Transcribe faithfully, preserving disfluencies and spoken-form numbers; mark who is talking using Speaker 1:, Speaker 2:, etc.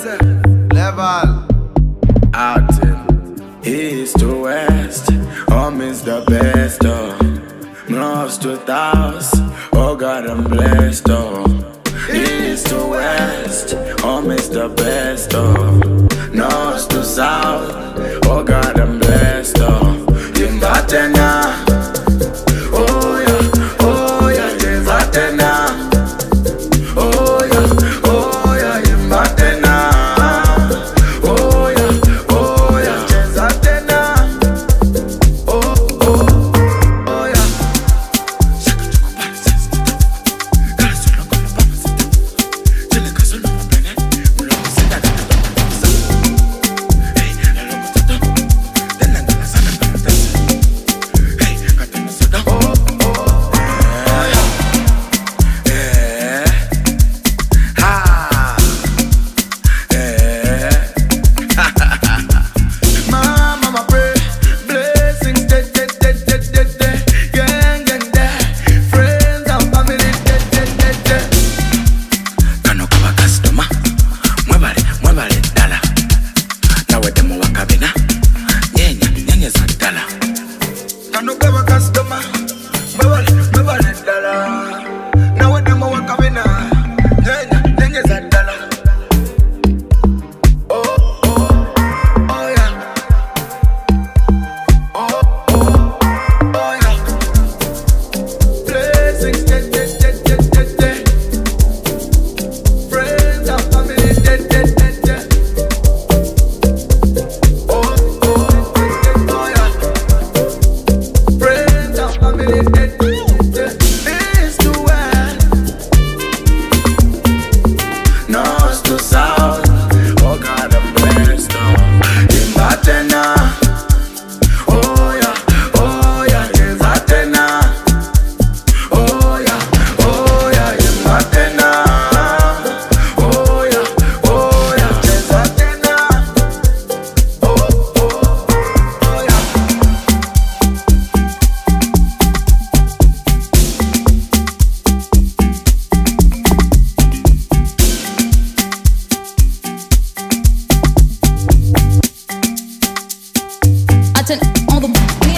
Speaker 1: Level. Out in east to west, home is the best, oh. North to south, oh God I'm blessed, oh. East to west, home is the best, oh. North to south, oh God I'm blessed, oh. Imbatena, oh yeah, oh yeah, Imbatena, oh yeah, oh yeah, Imbatena, oh yeah, oh yeah, Imbatena, oh oh, oh yeah. No peba customer, me vale, me vale dala. Now what them a walk up in a, nene, nene za dala. Oh oh, oh yeah. Oh oh, oh yeah. Blessings, de de de de de de. Friends and family, de de de de. Oh oh, oh yeah. East to west, north to south, oh God I'm blessed, oh. Imbatena, oh yeah, oh yeah, Imbatena, oh yeah, oh yeah, Imbatena, oh yeah, oh yeah, Imbatena, oh oh, oh yeah.
Speaker 2: I turn all the